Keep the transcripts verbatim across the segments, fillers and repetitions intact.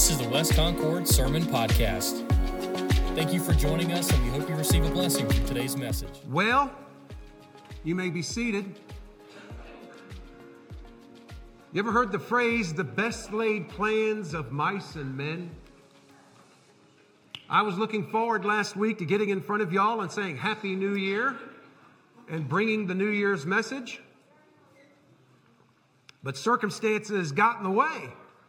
This is the West Concord Sermon Podcast. Thank you for joining us, and we hope you receive a blessing from today's message. Well, you may be seated. You ever heard the phrase, the best laid plans of mice and men? I was looking forward last week to getting in front of y'all and saying Happy New Year and bringing the New Year's message. But circumstances got in the way.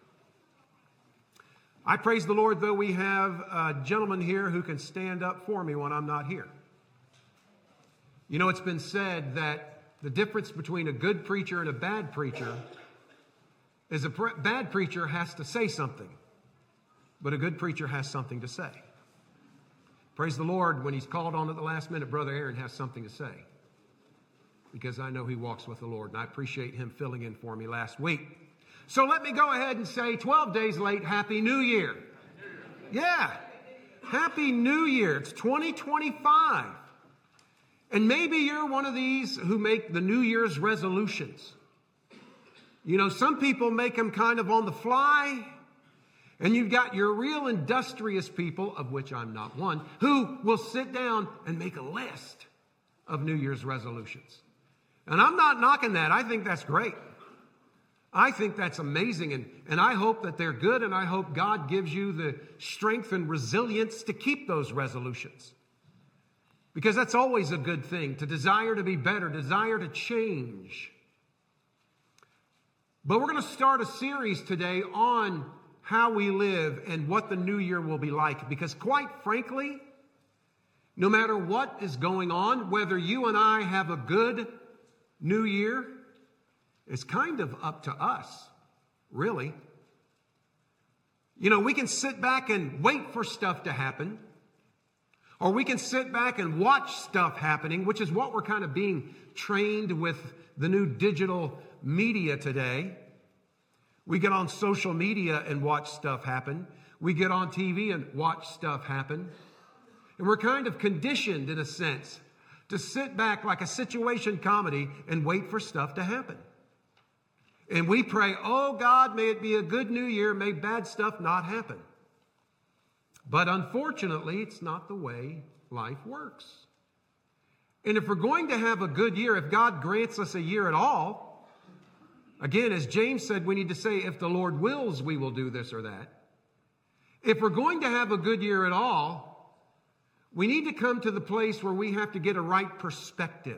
I praise the Lord, though, we have a gentleman here who can stand up for me when I'm not here. You know, it's been said that the difference between a good preacher and a bad preacher is a pre- bad preacher has to say something, but a good preacher has something to say. Praise the Lord, when he's called on at the last minute, Brother Aaron has something to say, because I know he walks with the Lord, and I appreciate him filling in for me last week. So let me go ahead and say, twelve days late, Happy New Year. Yeah, Happy New Year. It's twenty twenty-five. And maybe you're one of these who make the New Year's resolutions. You know, some people make them kind of on the fly. And you've got your real industrious people, of which I'm not one, who will sit down and make a list of New Year's resolutions. And I'm not knocking that. I think that's great. I think that's amazing, and, and I hope that they're good, and I hope God gives you the strength and resilience to keep those resolutions. Because that's always a good thing, to desire to be better, desire to change. But we're going to start a series today on how we live and what the new year will be like. Because quite frankly, no matter what is going on, whether you and I have a good new year, it's kind of up to us, really. You know, we can sit back and wait for stuff to happen, or we can sit back and watch stuff happening, which is what we're kind of being trained with the new digital media today. We get on social media and watch stuff happen. We get on T V and watch stuff happen. And we're kind of conditioned, in a sense, to sit back like a situation comedy and wait for stuff to happen. And we pray, oh God, may it be a good new year, may bad stuff not happen. But unfortunately, it's not the way life works. And if we're going to have a good year, if God grants us a year at all, again, as James said, we need to say, if the Lord wills, we will do this or that. If we're going to have a good year at all, we need to come to the place where we have to get a right perspective.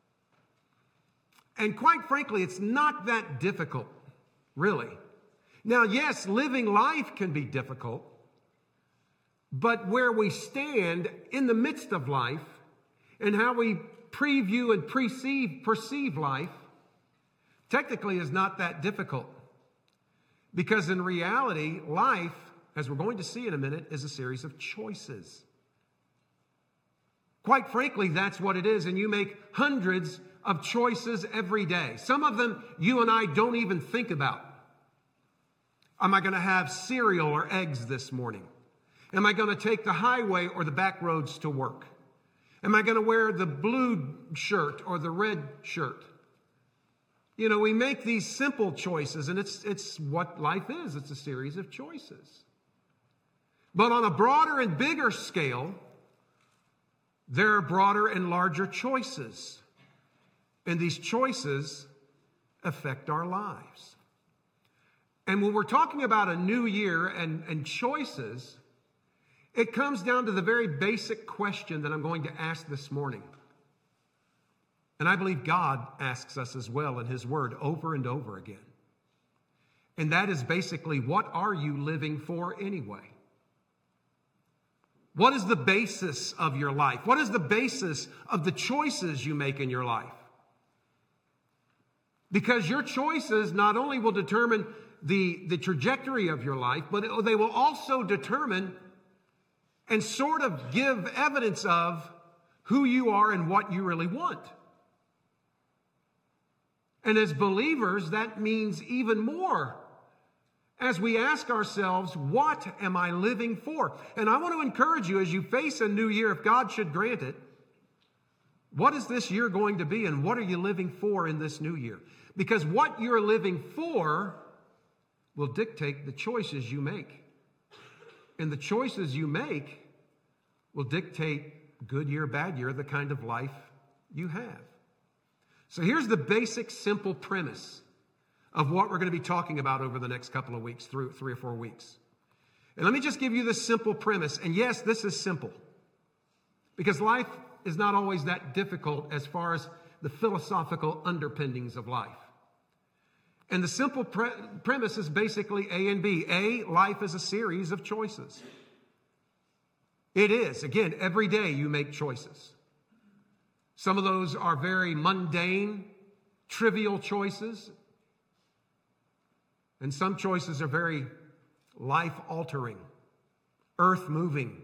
And quite frankly, it's not that difficult, really. Now, yes, living life can be difficult, but where we stand in the midst of life and how we preview and perceive, perceive life technically is not that difficult. Because in reality, life, as we're going to see in a minute, is a series of choices. Quite frankly, that's what it is, and you make hundreds of choices every day. Some of them you and I don't even think about. Am I going to have cereal or eggs this morning? Am I going to take the highway or the back roads to work? Am I going to wear the blue shirt or the red shirt? You know, we make these simple choices, and it's it's what life is. It's a series of choices. But on a broader and bigger scale, there are broader and larger choices. And these choices affect our lives. And when we're talking about a new year and, and choices, it comes down to the very basic question that I'm going to ask this morning. And I believe God asks us as well in His Word over and over again. And that is basically, what are you living for anyway? What is the basis of your life? What is the basis of the choices you make in your life? Because your choices not only will determine the, the trajectory of your life, but it, they will also determine and sort of give evidence of who you are and what you really want. And as believers, that means even more as we ask ourselves, what am I living for? And I want to encourage you, as you face a new year, if God should grant it, what is this year going to be, and what are you living for in this new year? Because what you're living for will dictate the choices you make And the choices you make will dictate, good year, bad year, the kind of life you have. So here's the basic, simple premise of what we're going to be talking about over the next couple of weeks, through three or four weeks. And let me just give you this simple premise. And yes, this is simple, because life is not always that difficult as far as the philosophical underpinnings of life. And the simple pre- premise is basically A and B. A, life is a series of choices. It is. Again, every day you make choices. Some of those are very mundane, trivial choices. And some choices are very life-altering, earth-moving.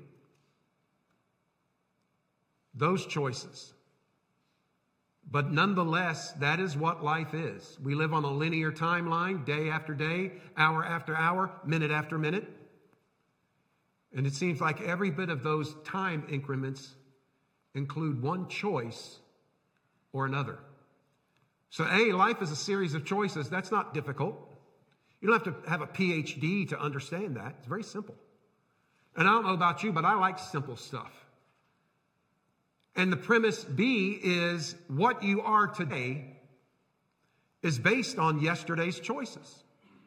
Those choices. But nonetheless, that is what life is. We live on a linear timeline, day after day, hour after hour, minute after minute. And it seems like every bit of those time increments include one choice or another. So A, life is a series of choices. That's not difficult. You don't have to have a P H D to understand that. It's very simple. And I don't know about you, but I like simple stuff. And the premise B is what you are today is based on yesterday's choices.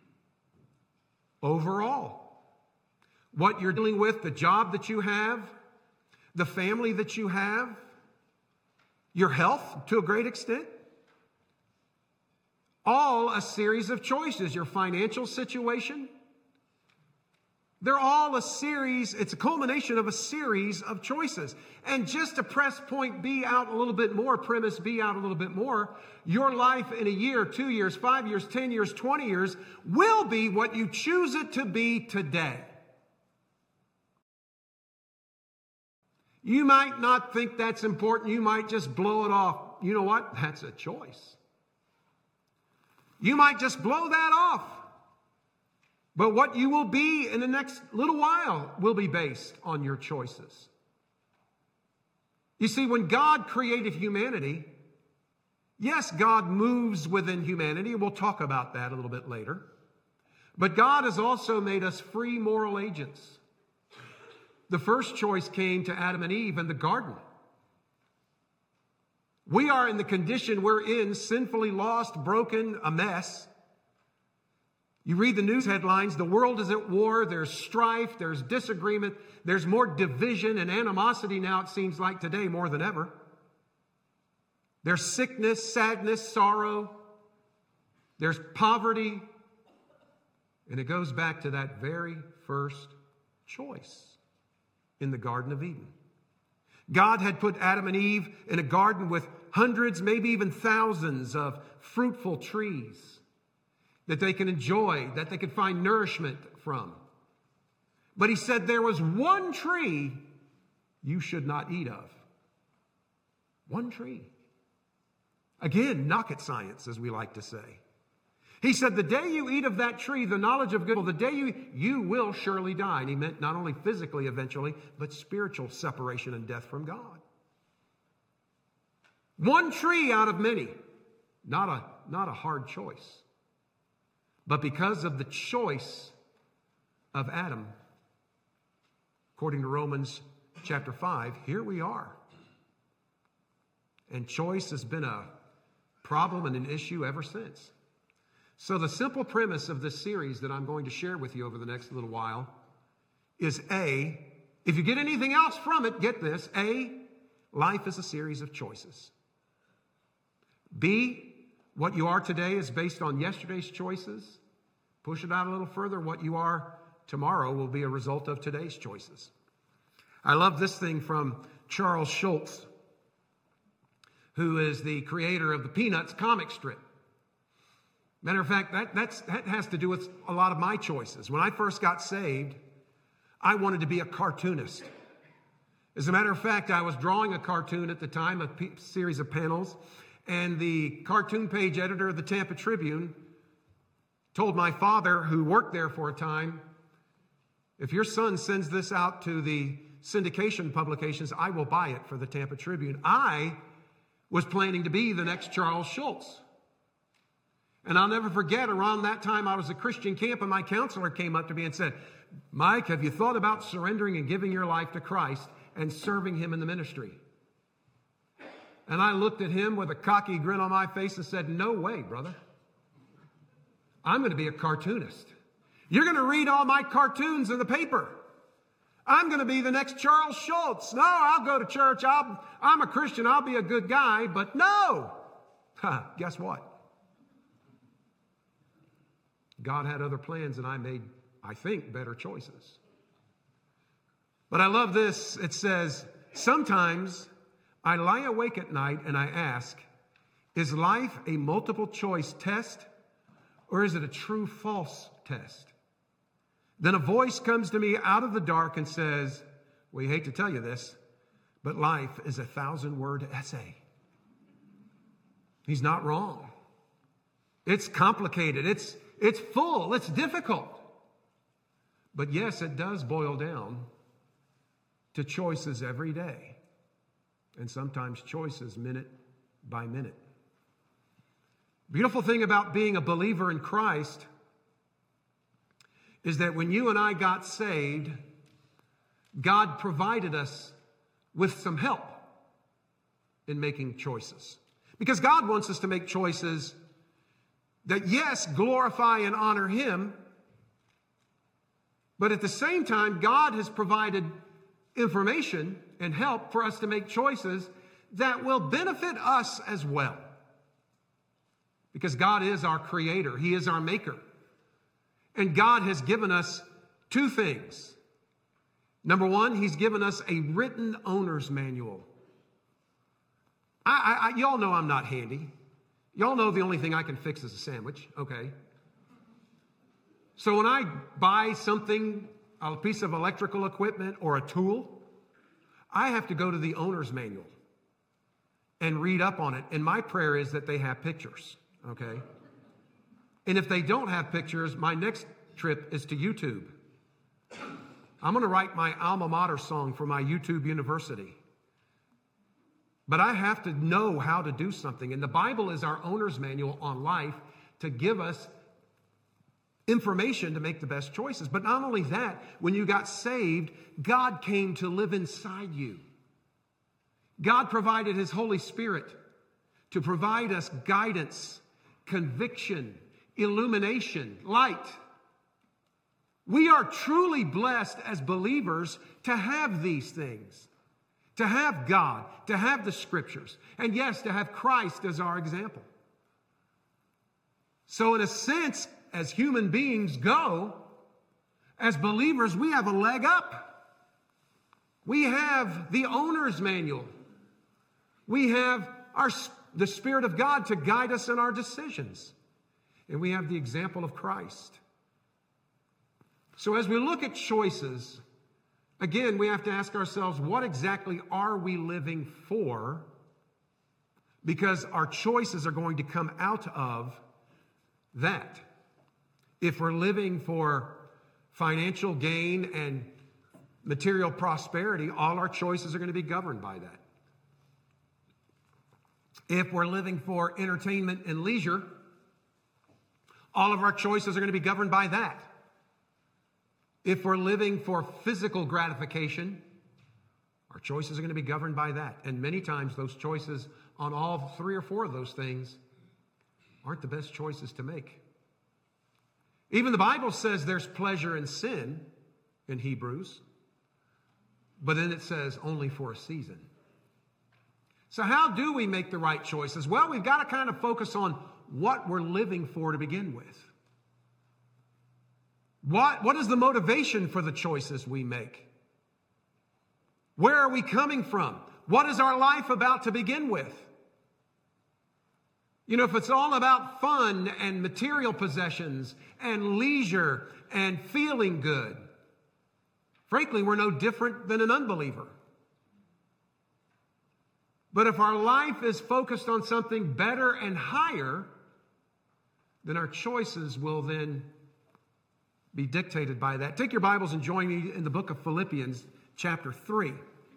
Overall, what you're dealing with, the job that you have, the family that you have, your health to a great extent, all a series of choices. Your financial situation, they're all a series, it's a culmination of a series of choices. And just to press point B out a little bit more, premise B out a little bit more, your life in a year, two years, five years, ten years, twenty years will be what you choose it to be today. You might not think that's important. You might just blow it off. You know what? That's a choice. You might just blow that off. But what you will be in the next little while will be based on your choices. You see, when God created humanity, yes, God moves within humanity. We'll talk about that a little bit later. But God has also made us free moral agents. The first choice came to Adam and Eve in the garden. We are in the condition we're in, sinfully lost, broken, a mess. You read the news headlines, the world is at war, there's strife, there's disagreement, there's more division and animosity now, it seems like today more than ever. There's sickness, sadness, sorrow, there's poverty, and it goes back to that very first choice in the Garden of Eden. God had put Adam and Eve in a garden with hundreds, maybe even thousands of fruitful trees that they can enjoy, that they could find nourishment from. But he said there was one tree you should not eat of. One tree. Again, knocket science, as we like to say. He said, the day you eat of that tree, the knowledge of good, well, the day you, you will surely die. And he meant not only physically eventually, but spiritual separation and death from God. One tree out of many. Not a, not a hard choice. But because of the choice of Adam, according to Romans chapter five, here we are. And choice has been a problem and an issue ever since. So the simple premise of this series that I'm going to share with you over the next little while is A, if you get anything else from it, get this. A, life is a series of choices. B, what you are today is based on yesterday's choices. Push it out a little further. What you are tomorrow will be a result of today's choices. I love this thing from Charles Schulz, who is the creator of the Peanuts comic strip. Matter of fact, that, that's, that has to do with a lot of my choices. When I first got saved, I wanted to be a cartoonist. As a matter of fact, I was drawing a cartoon at the time, a p- series of panels, and the cartoon page editor of the Tampa Tribune told my father, who worked there for a time, if your son sends this out to the syndication publications, I will buy it for the Tampa Tribune. I was planning to be the next Charles Schulz. And I'll never forget, around that time I was at Christian camp and my counselor came up to me and said, Mike, have you thought about surrendering and giving your life to Christ and serving him in the ministry? And I looked at him with a cocky grin on my face and said, no way, brother. I'm going to be a cartoonist. You're going to read all my cartoons in the paper. I'm going to be the next Charles Schultz. No, I'll go to church. I'll, I'm a Christian. I'll be a good guy. But no. Huh, guess what? God had other plans, and I made, I think, better choices. But I love this. It says, sometimes I lie awake at night and I ask, is life a multiple choice test, or is it a true false test? Then a voice comes to me out of the dark and says, we hate to tell you this, but life is a thousand word essay. He's not wrong. It's complicated. It's, it's full. It's difficult. But yes, it does boil down to choices every day. And sometimes choices minute by minute. Beautiful thing about being a believer in Christ is that when you and I got saved, God provided us with some help in making choices. Because God wants us to make choices that, yes, glorify and honor Him, but at the same time, God has provided information and help for us to make choices that will benefit us as well. Because God is our creator. He is our maker. And God has given us two things. Number one, He's given us a written owner's manual. I, I, y'all know I'm not handy. Y'all know the only thing I can fix is a sandwich. Okay. So when I buy something, a piece of electrical equipment or a tool, I have to go to the owner's manual and read up on it. And my prayer is that they have pictures. Okay. And if they don't have pictures, my next trip is to YouTube. I'm going to write my alma mater song for my YouTube university. But I have to know how to do something. And the Bible is our owner's manual on life to give us information to make the best choices. But not only that, when you got saved, God came to live inside you. God provided His Holy Spirit to provide us guidance, conviction, illumination, light. We are truly blessed as believers to have these things. To have God, to have the Scriptures, and yes, to have Christ as our example. So in a sense, as human beings go, as believers, we have a leg up. We have the owner's manual. We have our, the Spirit of God to guide us in our decisions. And we have the example of Christ. So as we look at choices, again, we have to ask ourselves, what exactly are we living for? Because our choices are going to come out of that. If we're living for financial gain and material prosperity, all our choices are going to be governed by that. If we're living for entertainment and leisure, all of our choices are going to be governed by that. If we're living for physical gratification, our choices are going to be governed by that. And many times those choices on all three or four of those things aren't the best choices to make. Even the Bible says there's pleasure in sin in Hebrews, but then it says only for a season. So how do we make the right choices? Well, we've got to kind of focus on what we're living for to begin with. What, what is the motivation for the choices we make? Where are we coming from? What is our life about to begin with? You know, if it's all about fun and material possessions and leisure and feeling good, frankly, we're no different than an unbeliever. But if our life is focused on something better and higher, then our choices will then be dictated by that. Take your Bibles and join me in the book of Philippians, chapter three.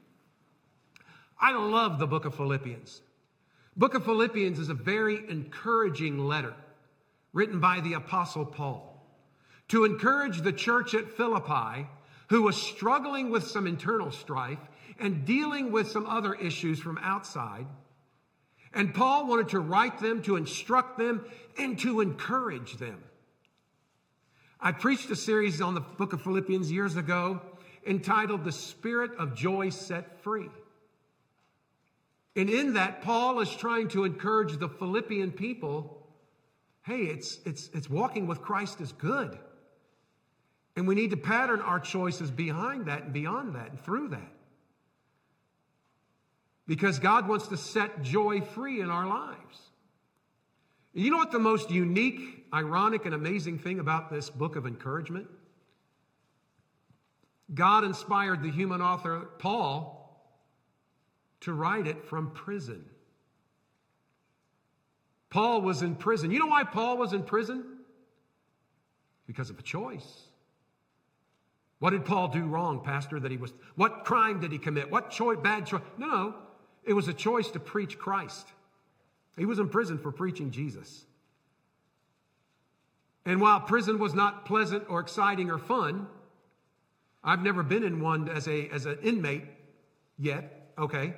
I love the book of Philippians. Book of Philippians is a very encouraging letter written by the Apostle Paul to encourage the church at Philippi, who was struggling with some internal strife and dealing with some other issues from outside. And Paul wanted to write them, to instruct them, and to encourage them. I preached a series on the book of Philippians years ago entitled The Spirit of Joy Set Free. And in that, Paul is trying to encourage the Philippian people, hey, it's, it's, it's walking with Christ is good. And we need to pattern our choices behind that and beyond that and through that. Because God wants to set joy free in our lives. And you know what the most unique, ironic, and amazing thing about this book of encouragement? God inspired the human author, Paul, to write it from prison. Paul was in prison. You know why Paul was in prison? Because of a choice. What did Paul do wrong, Pastor? That he was, what crime did he commit? What choice, bad choice? No, no. It was a choice to preach Christ. He was in prison for preaching Jesus. And while prison was not pleasant or exciting or fun, I've never been in one as a as an inmate yet, okay?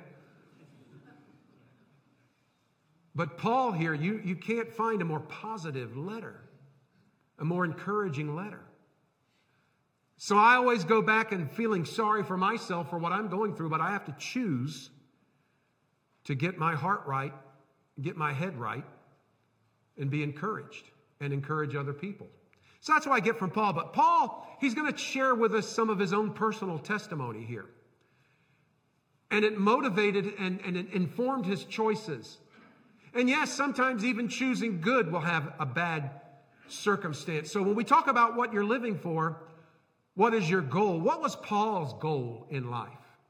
But Paul here, you, you can't find a more positive letter, a more encouraging letter. So I always go back and feeling sorry for myself for what I'm going through, but I have to choose to get my heart right, get my head right, and be encouraged and encourage other people. So that's what I get from Paul. But Paul, he's going to share with us some of his own personal testimony here. And it motivated and, and it informed his choices. And yes, sometimes even choosing good will have a bad circumstance. So when we talk about what you're living for, what is your goal? What was Paul's goal in life?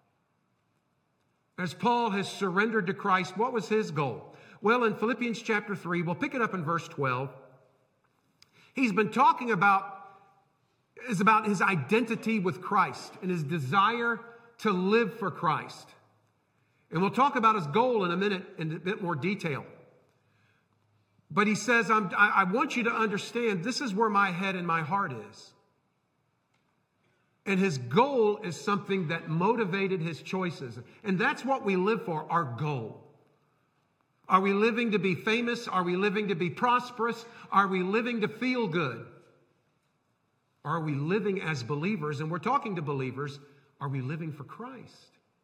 As Paul has surrendered to Christ, what was his goal? Well, in Philippians chapter three, we'll pick it up in verse twelve. He's been talking about, is about his identity with Christ and his desire to live for Christ. And we'll talk about his goal in a minute in a bit more detail. But he says, I'm, I, I want you to understand this is where my head and my heart is. And his goal is something that motivated his choices. And that's what we live for, our goal. Are we living to be famous? Are we living to be prosperous? Are we living to feel good? Are we living as believers? And we're talking to believers. Are we living for Christ?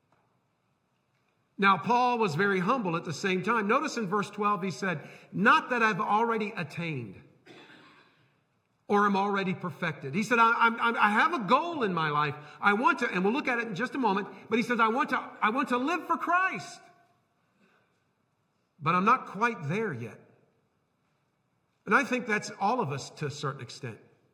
Now, Paul was very humble at the same time. Notice in verse twelve, he said, not that I've already attained or am already perfected. He said, I, I, I have a goal in my life. I want to, and we'll look at it in just a moment, but he says, I want to, I want to live for Christ. But I'm not quite there yet. And I think that's all of us to a certain extent.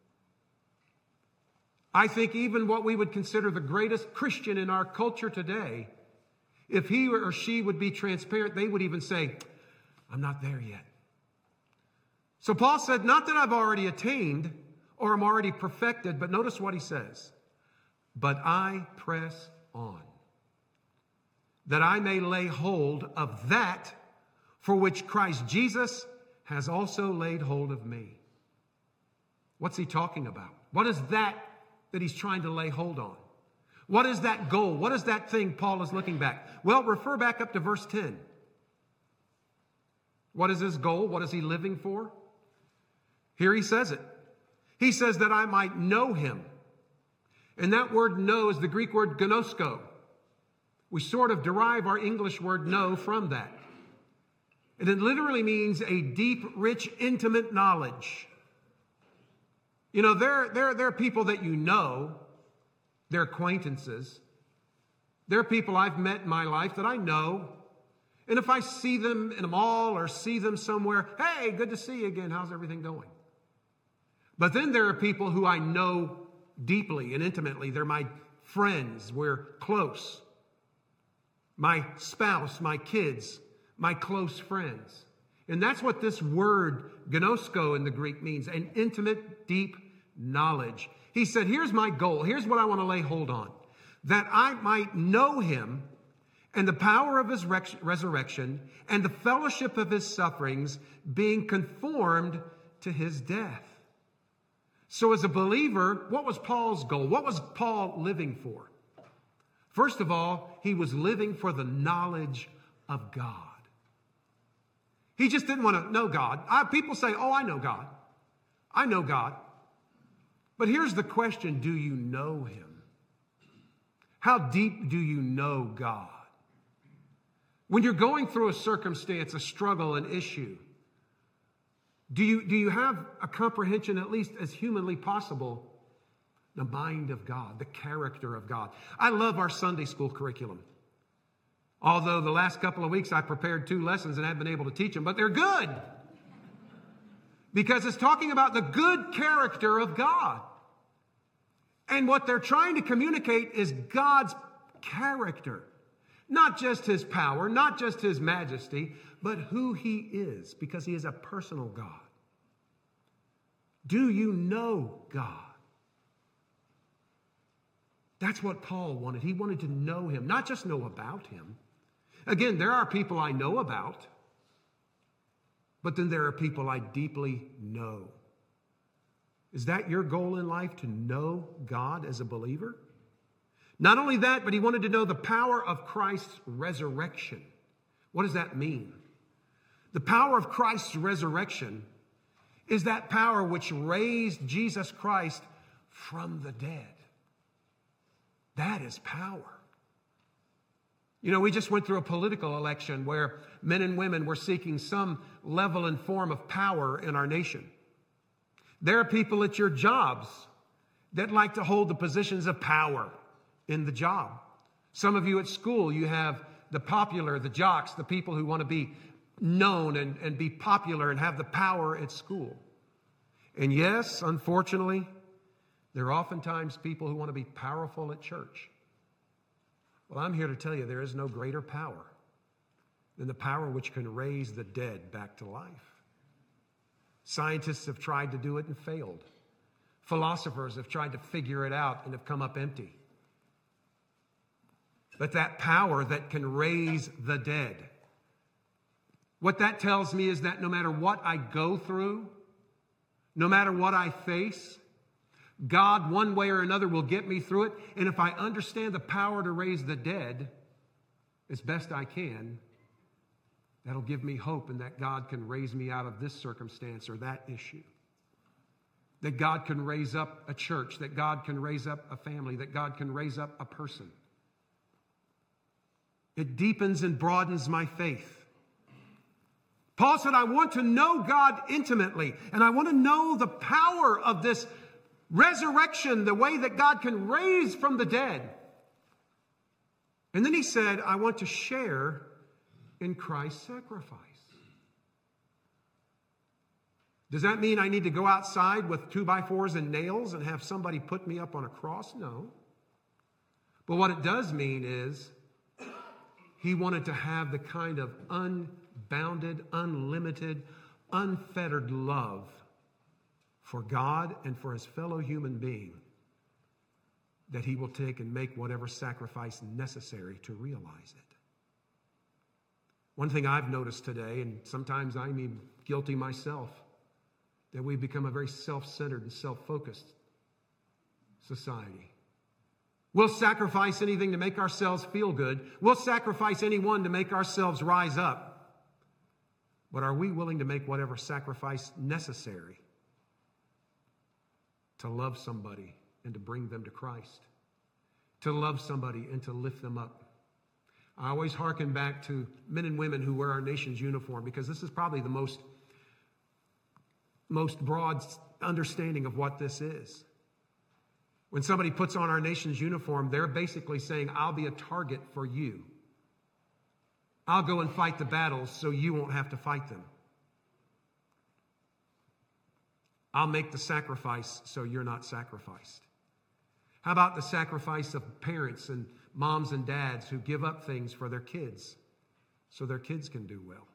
I think even what we would consider the greatest Christian in our culture today, if he or she would be transparent, they would even say, I'm not there yet. So Paul said, not that I've already attained or am already perfected, but notice what he says. But I press on, that I may lay hold of that for which Christ Jesus has also laid hold of me. What's he talking about? What is that that he's trying to lay hold on? What is that goal? What is that thing Paul is looking back? Well, refer back up to verse ten. What is his goal? What is he living for? Here he says it. He says that I might know him. And that word know is the Greek word gnosko. We sort of derive our English word know from that. And it literally means a deep, rich, intimate knowledge. You know, there, there, there are people that you know, they're acquaintances. There are people I've met in my life that I know. And if I see them in a mall or see them somewhere, hey, good to see you again. How's everything going? But then there are people who I know deeply and intimately. They're my friends. We're close. My spouse, my kids, my close friends. And that's what this word gnosko in the Greek means, an intimate, deep knowledge. He said, here's my goal. Here's what I want to lay hold on. That I might know him and the power of his resurrection and the fellowship of his sufferings, being conformed to his death. So as a believer, what was Paul's goal? What was Paul living for? First of all, he was living for the knowledge of God. He just didn't want to know God. I, people say, oh, I know God. I know God. But here's the question, do you know him? How deep do you know God? When you're going through a circumstance, a struggle, an issue, do you, do you have a comprehension, at least as humanly possible, the mind of God, the character of God? I love our Sunday school curriculum. Although the last couple of weeks I prepared two lessons and haven't been able to teach them, but they're good. Because it's talking about the good character of God. And what they're trying to communicate is God's character. Not just his power, not just his majesty, but who he is, because he is a personal God. Do you know God? That's what Paul wanted. He wanted to know him, not just know about him. Again, there are people I know about, but then there are people I deeply know. Is that your goal in life, to know God as a believer? Not only that, but he wanted to know the power of Christ's resurrection. What does that mean? The power of Christ's resurrection is that power which raised Jesus Christ from the dead. That is power. You know, we just went through a political election where men and women were seeking some level and form of power in our nation. There are people at your jobs that like to hold the positions of power in the job. Some of you at school, you have the popular, the jocks, the people who want to be known and, and be popular and have the power at school. And yes, unfortunately, there are oftentimes people who want to be powerful at church. Well, I'm here to tell you there is no greater power than the power which can raise the dead back to life. Scientists have tried to do it and failed. Philosophers have tried to figure it out and have come up empty. But that power that can raise the dead, what that tells me is that no matter what I go through, no matter what I face, God, one way or another, will get me through it. And if I understand the power to raise the dead as best I can, that'll give me hope in that God can raise me out of this circumstance or that issue. That God can raise up a church, that God can raise up a family, that God can raise up a person. It deepens and broadens my faith. Paul said, I want to know God intimately, and I want to know the power of this resurrection, the way that God can raise from the dead. And then he said, I want to share in Christ's sacrifice. Does that mean I need to go outside with two by fours and nails and have somebody put me up on a cross? No. But what it does mean is he wanted to have the kind of unbounded, unlimited, unfettered love for God and for his fellow human being that he will take and make whatever sacrifice necessary to realize it. One thing I've noticed today, and sometimes I'm even guilty myself, that we've become a very self-centered and self-focused society. We'll sacrifice anything to make ourselves feel good. We'll sacrifice anyone to make ourselves rise up. But are we willing to make whatever sacrifice necessary to love somebody and to bring them to Christ? To love somebody and to lift them up? I always hearken back to men and women who wear our nation's uniform, because this is probably the most, most broad understanding of what this is. When somebody puts on our nation's uniform, they're basically saying, I'll be a target for you. I'll go and fight the battles so you won't have to fight them. I'll make the sacrifice so you're not sacrificed. How about the sacrifice of parents and moms and dads who give up things for their kids so their kids can do well?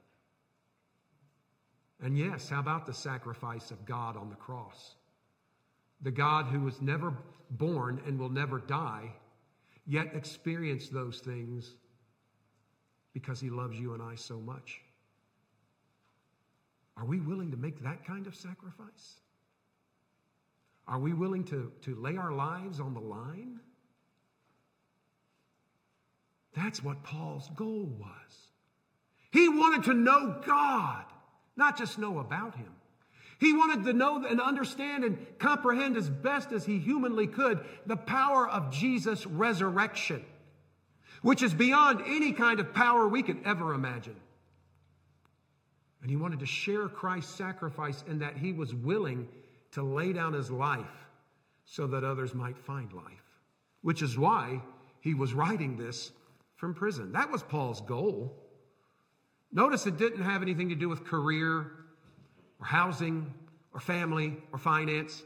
And yes, how about the sacrifice of God on the cross? The God who was never born and will never die, yet experienced those things because he loves you and I so much. Are we willing to make that kind of sacrifice? Are we willing to, to lay our lives on the line? That's what Paul's goal was. He wanted to know God, not just know about him. He wanted to know and understand and comprehend as best as he humanly could the power of Jesus' resurrection, which is beyond any kind of power we could ever imagine. And he wanted to share Christ's sacrifice in that he was willing to lay down his life so that others might find life, which is why he was writing this from prison. That was Paul's goal. Notice it didn't have anything to do with career or housing or family or finance.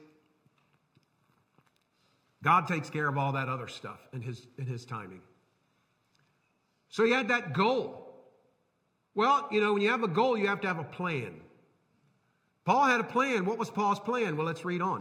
God takes care of all that other stuff in his, in his timing. So he had that goal. Well, you know, when you have a goal, you have to have a plan. Paul had a plan. What was Paul's plan? Well, let's read on.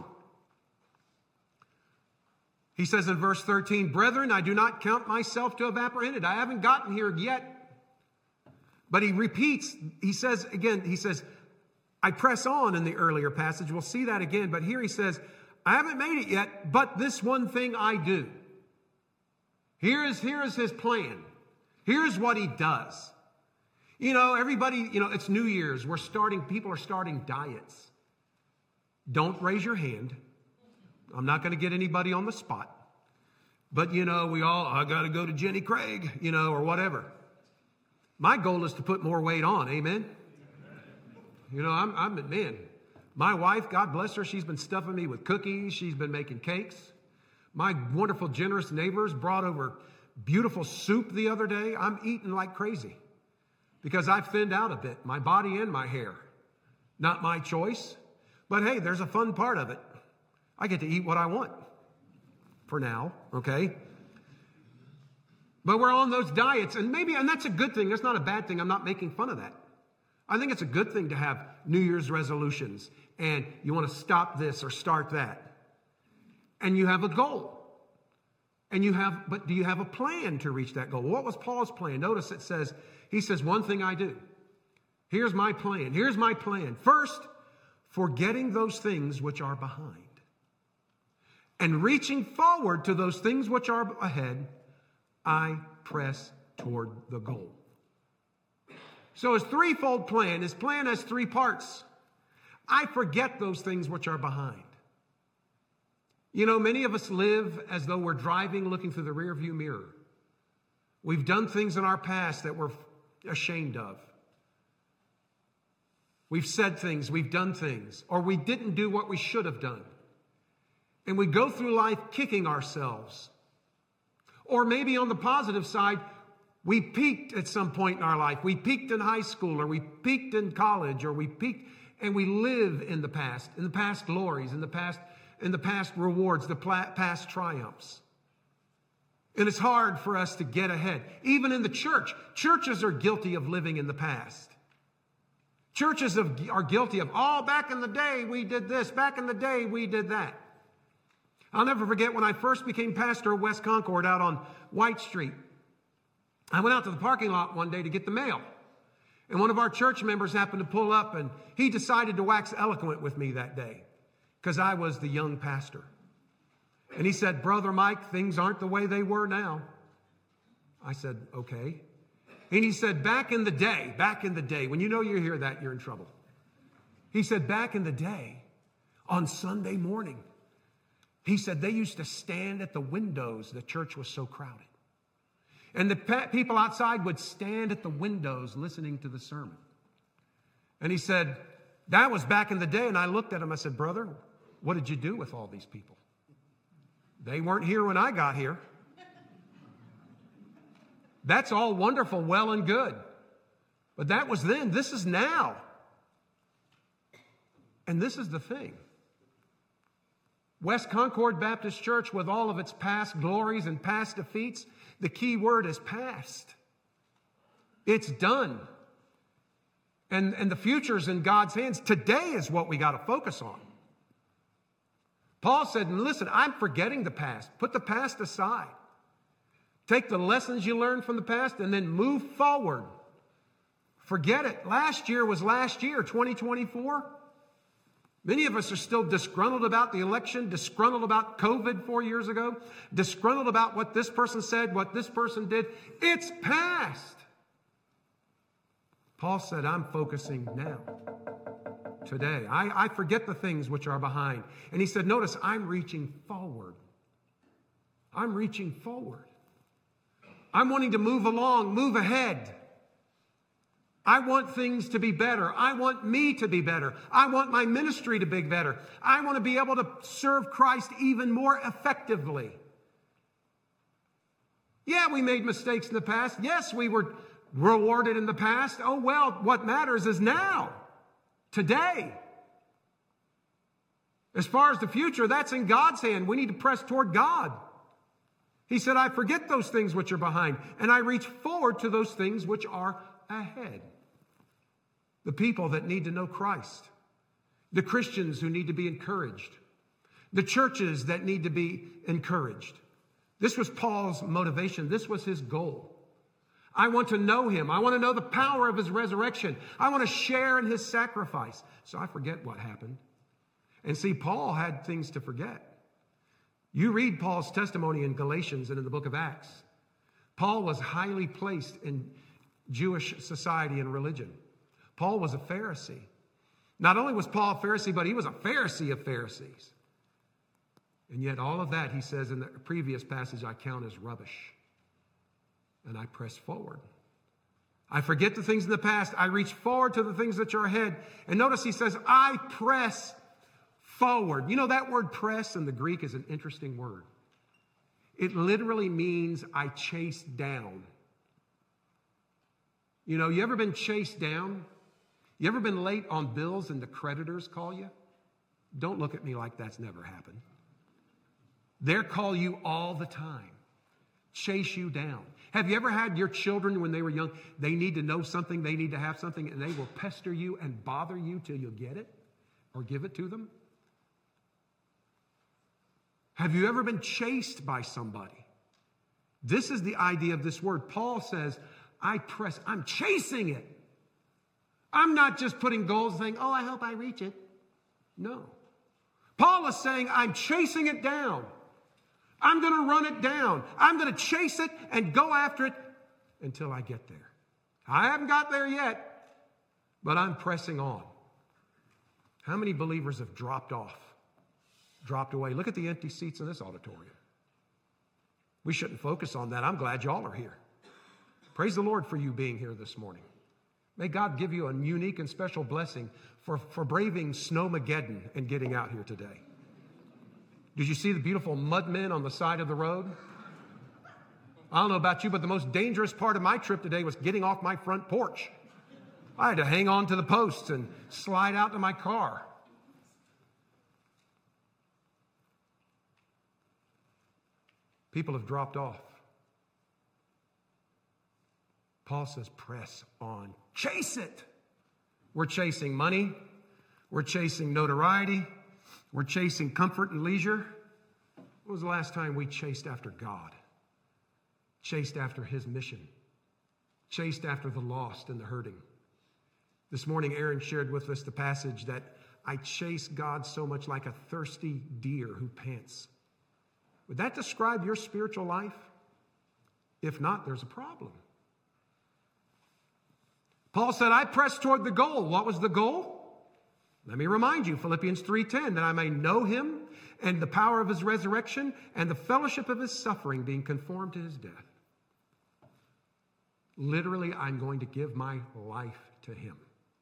He says in verse thirteen, "Brethren, I do not count myself to have apprehended." I haven't gotten here yet. But he repeats, he says again, he says, I press on in the earlier passage. We'll see that again. But here he says, I haven't made it yet, but this one thing I do. Here is, here is his plan. Here's what he does. You know, everybody, you know, it's New Year's. We're starting, people are starting diets. Don't raise your hand. I'm not going to get anybody on the spot. But, you know, we all, I got to go to Jenny Craig, you know, or whatever. My goal is to put more weight on. Amen. You know, I'm, I'm, man, my wife, God bless her, she's been stuffing me with cookies. She's been making cakes. My wonderful, generous neighbors brought over beautiful soup the other day. I'm eating like crazy because I've thinned out a bit, my body and my hair. Not my choice, but hey, there's a fun part of it. I get to eat what I want for now, okay? But we're on those diets, and maybe, and that's a good thing. That's not a bad thing. I'm not making fun of that. I think it's a good thing to have New Year's resolutions, and you want to stop this or start that. And you have a goal. And you have, but do you have a plan to reach that goal? What was Paul's plan? Notice it says, he says, one thing I do. Here's my plan. Here's my plan. First, forgetting those things which are behind and reaching forward to those things which are ahead, I press toward the goal. So his threefold plan, his plan has three parts. I forget those things which are behind. You know, many of us live as though we're driving, looking through the rearview mirror. We've done things in our past that we're ashamed of. We've said things, we've done things, or we didn't do what we should have done. And we go through life kicking ourselves. Or maybe on the positive side, we peaked at some point in our life. We peaked in high school, or we peaked in college, or we peaked, and we live in the past, in the past glories, in the past, in the past rewards, the past triumphs. And it's hard for us to get ahead. Even in the church, churches are guilty of living in the past. Churches are guilty of, oh, back in the day we did this, back in the day we did that. I'll never forget when I first became pastor of West Concord out on White Street. I went out to the parking lot one day to get the mail. And one of our church members happened to pull up, and he decided to wax eloquent with me that day because I was the young pastor. And he said, "Brother Mike, things aren't the way they were now." I said, "Okay." And he said, back in the day, back in the day, when you know you hear that, you're in trouble. He said, back in the day, on Sunday morning, he said they used to stand at the windows. The church was so crowded. And the pe- people outside would stand at the windows listening to the sermon. And he said, that was back in the day. And I looked at him. I said, "Brother, what did you do with all these people? They weren't here when I got here." That's all wonderful, well and good. But that was then. This is now. And this is the thing. West Concord Baptist Church, with all of its past glories and past defeats, the key word is past. It's done. And, and the future's in God's hands. Today is what we got to focus on. Paul said, listen, I'm forgetting the past. Put the past aside. Take the lessons you learned from the past and then move forward. Forget it. Last year was last year, twenty twenty-four. Many of us are still disgruntled about the election, disgruntled about COVID four years ago, disgruntled about what this person said, what this person did. It's past. Paul said, I'm focusing now, today. I, I forget the things which are behind. And he said, notice, I'm reaching forward. I'm reaching forward. I'm wanting to move along, move ahead. I want things to be better. I want me to be better. I want my ministry to be better. I want to be able to serve Christ even more effectively. Yeah, we made mistakes in the past. Yes, we were rewarded in the past. Oh, well, what matters is now, today. As far as the future, that's in God's hand. We need to press toward God. He said, I forget those things which are behind, and I reach forward to those things which are ahead. The people that need to know Christ. The Christians who need to be encouraged. The churches that need to be encouraged. This was Paul's motivation. This was his goal. I want to know him. I want to know the power of his resurrection. I want to share in his sacrifice. So I forget what happened. And see, Paul had things to forget. You read Paul's testimony in Galatians and in the book of Acts. Paul was highly placed in Jewish society and religion. Paul was a Pharisee. Not only was Paul a Pharisee, but he was a Pharisee of Pharisees. And yet all of that, he says in the previous passage, I count as rubbish. And I press forward. I forget the things in the past. I reach forward to the things that are ahead. And notice he says, I press forward. You know, that word press in the Greek is an interesting word. It literally means I chase down. You know, you ever been chased down? You ever been late on bills and the creditors call you? Don't look at me like that's never happened. They call you all the time. Chase you down. Have you ever had your children when they were young, they need to know something, they need to have something, and they will pester you and bother you till you get it or give it to them? Have you ever been chased by somebody? This is the idea of this word. Paul says, I press, I'm chasing it. I'm not just putting goals saying, oh, I hope I reach it. No. Paul is saying, I'm chasing it down. I'm going to run it down. I'm going to chase it and go after it until I get there. I haven't got there yet, but I'm pressing on. How many believers have dropped off, dropped away? Look at the empty seats in this auditorium. We shouldn't focus on that. I'm glad y'all are here. Praise the Lord for you being here this morning. May God give you a unique and special blessing for, for braving Snowmageddon and getting out here today. Did you see the beautiful mud men on the side of the road? I don't know about you, but the most dangerous part of my trip today was getting off my front porch. I had to hang on to the posts and slide out to my car. People have dropped off. Paul says, press on. Chase it. We're chasing money. We're chasing notoriety. We're chasing comfort and leisure. When was the last time we chased after God? Chased after his mission. Chased after the lost and the hurting. This morning, Aaron shared with us the passage that I chase God so much like a thirsty deer who pants. Would that describe your spiritual life? If not, there's a problem. Paul said, I press toward the goal. What was the goal? Let me remind you, Philippians three ten, that I may know him and the power of his resurrection and the fellowship of his suffering, being conformed to his death. Literally, I'm going to give my life to him.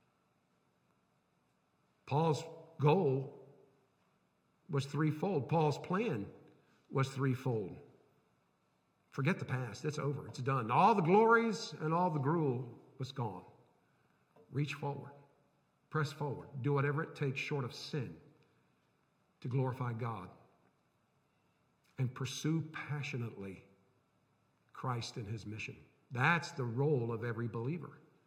Paul's goal was threefold. Paul's plan was threefold. Forget the past. It's over. It's done. All the glories and all the gruel was gone. Reach forward. Press forward. Do whatever it takes short of sin to glorify God. And pursue passionately Christ and his mission. That's the role of every believer.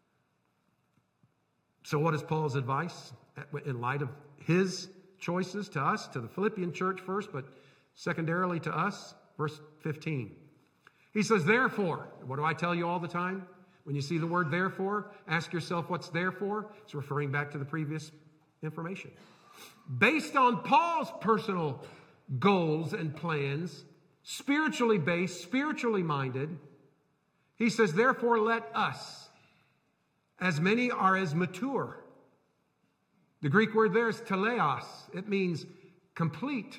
So what is Paul's advice in light of his choices to us, to the Philippian church first, but secondarily to us? Verse fifteen. He says, therefore, what do I tell you all the time? When you see the word therefore, ask yourself what's there for. It's referring back to the previous information. based on Paul's personal goals and plans, spiritually based, spiritually minded. He says, therefore let us, as many are as mature. The Greek word there is teleos. It means complete,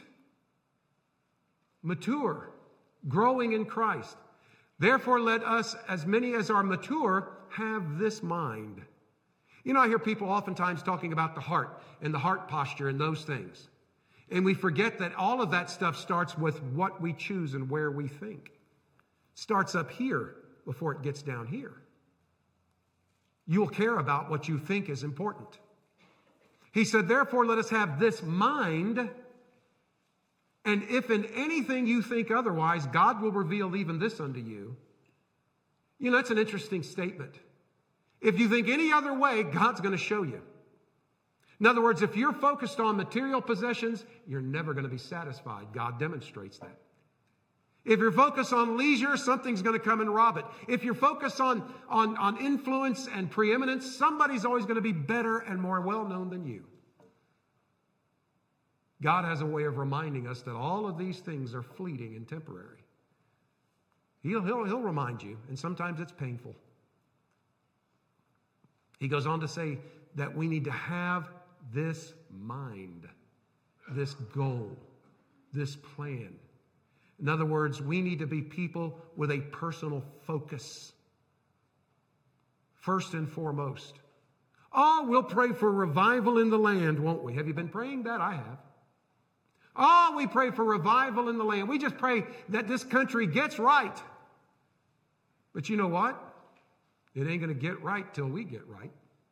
mature, growing in Christ. Therefore let us, as many as are mature, have this mind. You know, I hear people oftentimes talking about the heart and the heart posture and those things. And we forget that all of that stuff starts with what we choose and where we think. It starts up here before it gets down here. You'll care about what you think is important. He said, therefore, let us have this mind. And if in anything you think otherwise, God will reveal even this unto you. You know, that's an interesting statement. If you think any other way, God's going to show you. In other words, if you're focused on material possessions, you're never going to be satisfied. God demonstrates that. If you're focused on leisure, something's going to come and rob it. If you're focused on, on, on influence and preeminence, somebody's always going to be better and more well-known than you. God has a way of reminding us that all of these things are fleeting and temporary. He'll, he'll, he'll remind you, and sometimes it's painful. He goes on to say that we need to have this mind, this goal, this plan. In other words, we need to be people with a personal focus. First and foremost. Oh, we'll pray for revival in the land, won't we? Have you been praying that? I have. Oh, we pray for revival in the land. We just pray that this country gets right. But you know what? It ain't going to get right till we get right.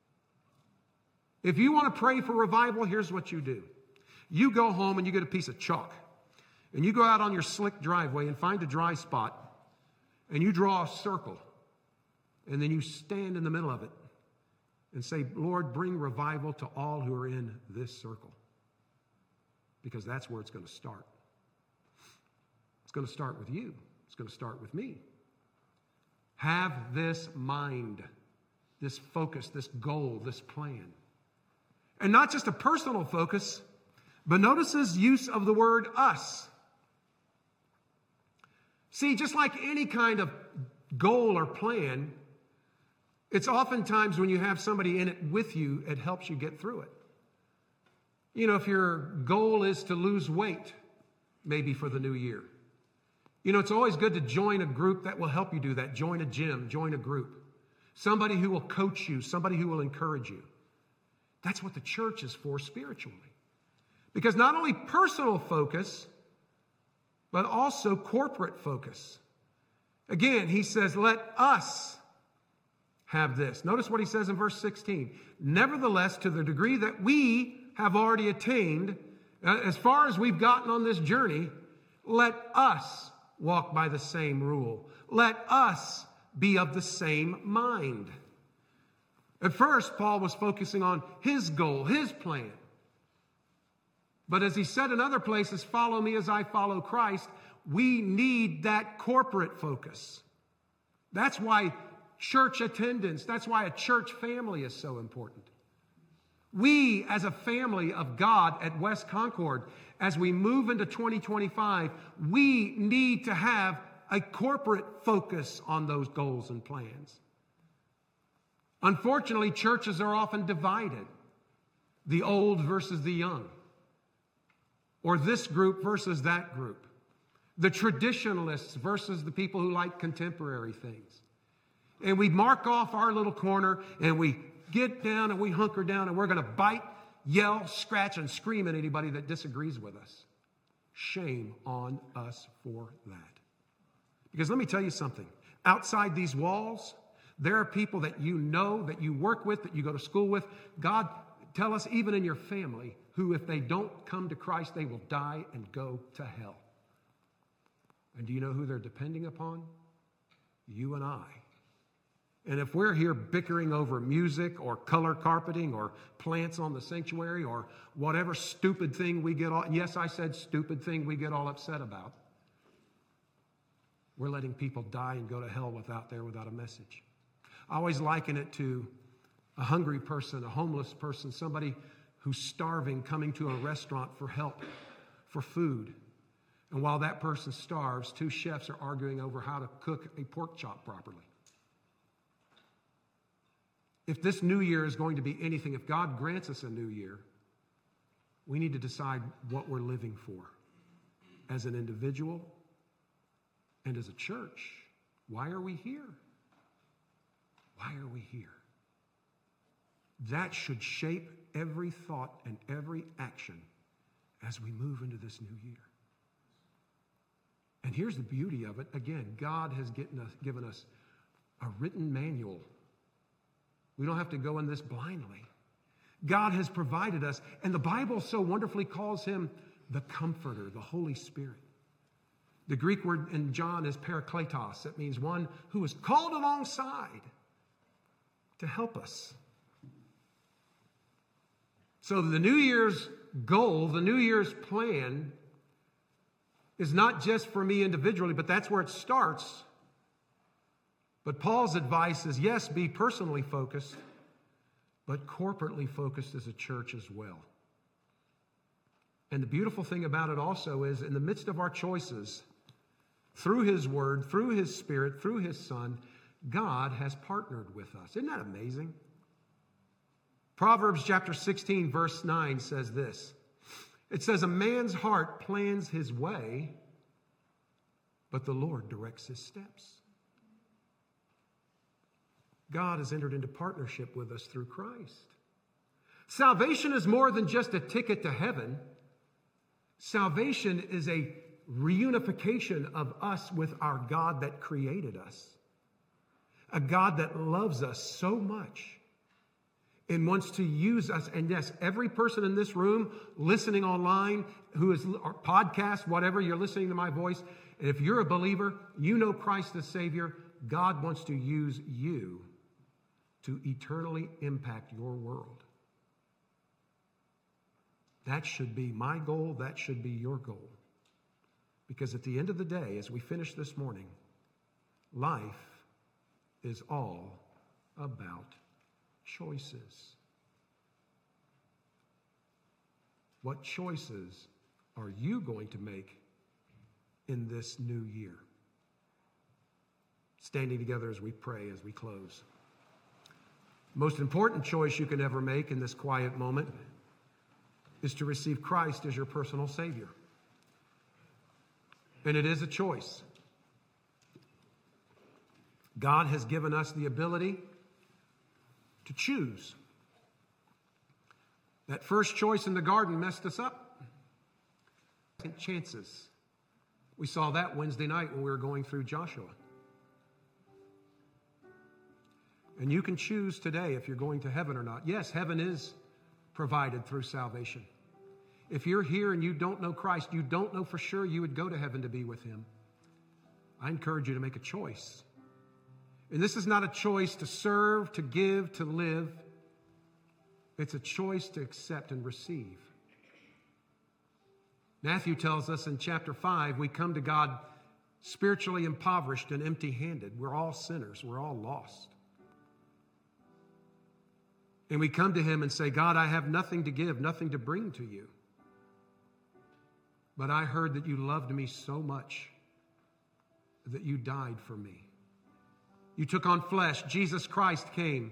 If you want to pray for revival, here's what you do. You go home and you get a piece of chalk. And you go out on your slick driveway and find a dry spot. And you draw a circle. And then you stand in the middle of it. And say, Lord, bring revival to all who are in this circle. Because that's where it's going to start. It's going to start with you. It's going to start with me. Have this mind, this focus, this goal, this plan. And not just a personal focus, but notice his use of the word us. See, just like any kind of goal or plan, it's oftentimes when you have somebody in it with you, it helps you get through it. You know, if your goal is to lose weight, maybe for the new year, you know, it's always good to join a group that will help you do that. Join a gym, join a group. Somebody who will coach you, somebody who will encourage you. That's what the church is for spiritually. Because not only personal focus, but also corporate focus. Again, he says, let us have this. Notice what he says in verse sixteen. Nevertheless, to the degree that we have already attained, as far as we've gotten on this journey, let us walk by the same rule. Let us be of the same mind. At first, Paul was focusing on his goal, his plan. But as he said in other places, follow me as I follow Christ, we need that corporate focus. That's why church attendance, that's why a church family is so important. We, as a family of God at West Concord, as we move into twenty twenty-five, we need to have a corporate focus on those goals and plans. Unfortunately, churches are often divided. The old versus the young. Or this group versus that group. The traditionalists versus the people who like contemporary things. And we mark off our little corner and we get down and we hunker down and we're going to bite, yell, scratch, and scream at anybody that disagrees with us. Shame on us for that. Because let me tell you something. Outside these walls, there are people that you know, that you work with, that you go to school with. God, tell us even in your family, who if they don't come to Christ, they will die and go to hell. And do you know who they're depending upon? You and I. And if we're here bickering over music or color carpeting or plants on the sanctuary or whatever stupid thing we get all, yes, I said stupid thing we get all upset about, we're letting people die and go to hell without there, without a message. I always liken it to a hungry person, a homeless person, somebody who's starving coming to a restaurant for help, for food. And while that person starves, two chefs are arguing over how to cook a pork chop properly. If this new year is going to be anything, if God grants us a new year, we need to decide what we're living for as an individual and as a church. Why are we here? Why are we here? That should shape every thought and every action as we move into this new year. And here's the beauty of it. Again, God has given us, given us a written manual. We don't have to go in this blindly. God has provided us, and the Bible so wonderfully calls him the Comforter, the Holy Spirit. The Greek word in John is parakletos. It means one who is called alongside to help us. So the New Year's goal, the New Year's plan is not just for me individually, but that's where it starts. But Paul's advice is, yes, be personally focused, but corporately focused as a church as well. And the beautiful thing about it also is, in the midst of our choices, through his word, through his Spirit, through his Son, God has partnered with us. Isn't that amazing? Proverbs chapter sixteen, verse nine says this. It says, a man's heart plans his way, but the Lord directs his steps. God has entered into partnership with us through Christ. Salvation is more than just a ticket to heaven. Salvation is a reunification of us with our God that created us. A God that loves us so much and wants to use us. And yes, every person in this room, listening online, who is our podcast, whatever, you're listening to my voice. And if you're a believer, you know Christ as Savior. God wants to use you to eternally impact your world. That should be my goal. That should be your goal. Because at the end of the day, as we finish this morning, life is all about choices. What choices are you going to make in this new year? Standing together as we pray, as we close. Most important choice you can ever make in this quiet moment is to receive Christ as your personal Savior. And it is a choice. God has given us the ability to choose. That first choice in the garden messed us up. Second chances. We saw that Wednesday night when we were going through Joshua. And you can choose today if you're going to heaven or not. Yes, heaven is provided through salvation. If you're here and you don't know Christ, you don't know for sure you would go to heaven to be with him. I encourage you to make a choice. And this is not a choice to serve, to give, to live. It's a choice to accept and receive. Matthew tells us in chapter five, we come to God spiritually impoverished and empty-handed. We're all sinners. We're all lost. And we come to him and say, God, I have nothing to give, nothing to bring to you. But I heard that you loved me so much that you died for me. You took on flesh. Jesus Christ came.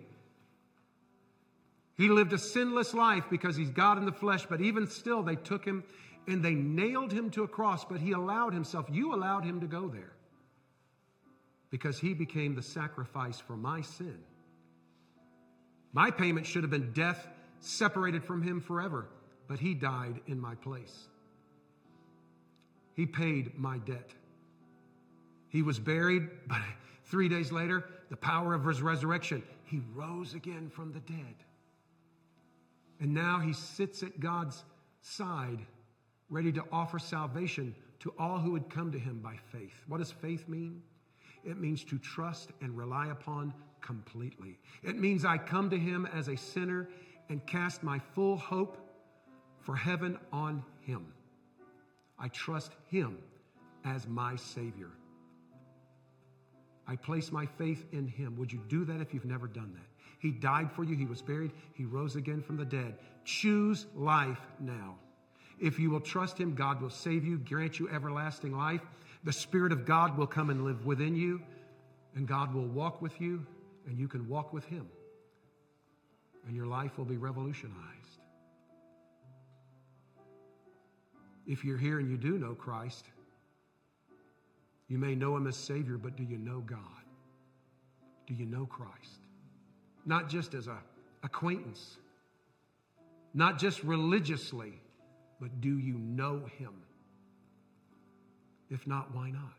He lived a sinless life because he's God in the flesh, but even still they took him and they nailed him to a cross, but he allowed himself, you allowed him to go there because he became the sacrifice for my sin. My payment should have been death, separated from him forever, but he died in my place. He paid my debt. He was buried, but three days later, the power of his resurrection, he rose again from the dead. And now he sits at God's side, ready to offer salvation to all who would come to him by faith. What does faith mean? It means to trust and rely upon completely. It means I come to him as a sinner and cast my full hope for heaven on him. I trust him as my Savior. I place my faith in him. Would you do that if you've never done that? He died for you. He was buried. He rose again from the dead. Choose life now. If you will trust him, God will save you, grant you everlasting life. The Spirit of God will come and live within you, and God will walk with you, and you can walk with him. And your life will be revolutionized. If you're here and you do know Christ, you may know him as Savior, but do you know God? Do you know Christ? Not just as an acquaintance, not just religiously, but do you know him? If not, why not?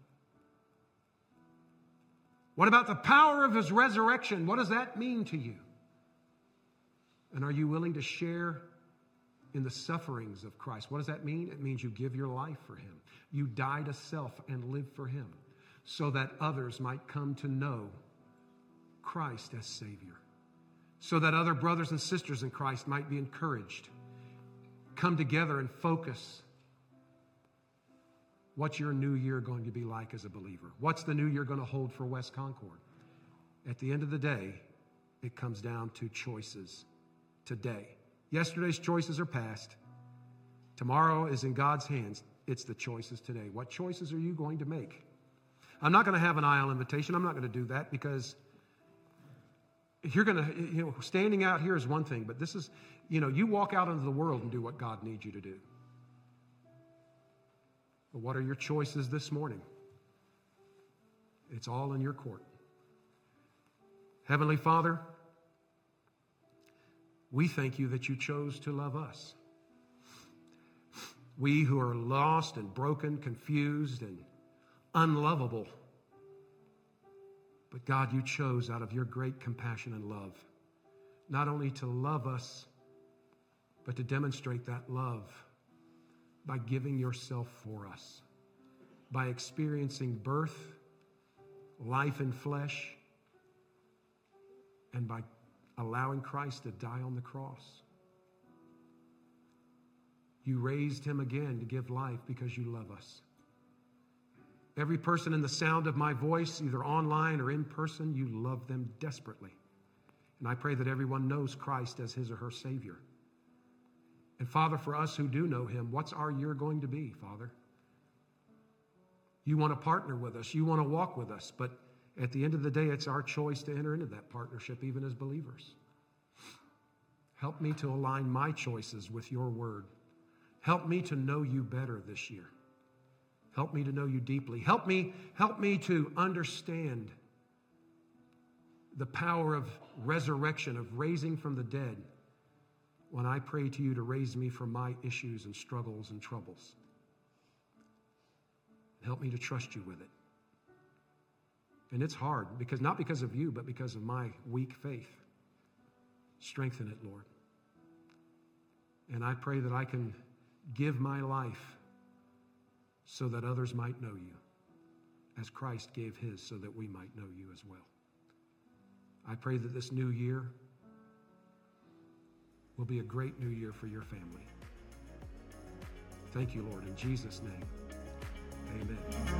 What about the power of his resurrection? What does that mean to you? And are you willing to share in the sufferings of Christ? What does that mean? It means you give your life for him. You die to self and live for him so that others might come to know Christ as Savior. So that other brothers and sisters in Christ might be encouraged. Come together and focus. What's your new year going to be like as a believer? What's the new year going to hold for West Concord? At the end of the day, it comes down to choices today. Yesterday's choices are past. Tomorrow is in God's hands. It's the choices today. What choices are you going to make? I'm not going to have an aisle invitation. I'm not going to do that because you're going to, you know, standing out here is one thing, but this is, you know, you walk out into the world and do what God needs you to do. But what are your choices this morning? It's all in your court. Heavenly Father, we thank you that you chose to love us. We who are lost and broken, confused and unlovable. But God, you chose out of your great compassion and love, not only to love us, but to demonstrate that love by giving yourself for us, by experiencing birth, life in flesh, and by allowing Christ to die on the cross. You raised him again to give life because you love us. Every person in the sound of my voice, either online or in person, you love them desperately. And I pray that everyone knows Christ as his or her Savior. And Father, for us who do know him, what's our year going to be, Father? You want to partner with us. You want to walk with us. But at the end of the day, it's our choice to enter into that partnership, even as believers. Help me to align my choices with your word. Help me to know you better this year. Help me to know you deeply. Help me, help me to understand the power of resurrection, of raising from the dead, when I pray to you to raise me from my issues and struggles and troubles. Help me to trust you with it. And it's hard, because not because of you, but because of my weak faith. Strengthen it, Lord. And I pray that I can give my life so that others might know you, as Christ gave his so that we might know you as well. I pray that this new year will be a great new year for your family. Thank you, Lord, in Jesus' name. Amen.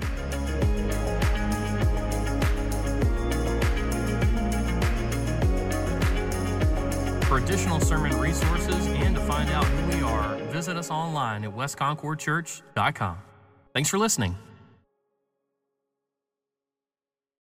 For additional sermon resources and to find out who we are, visit us online at west concord church dot com. Thanks for listening.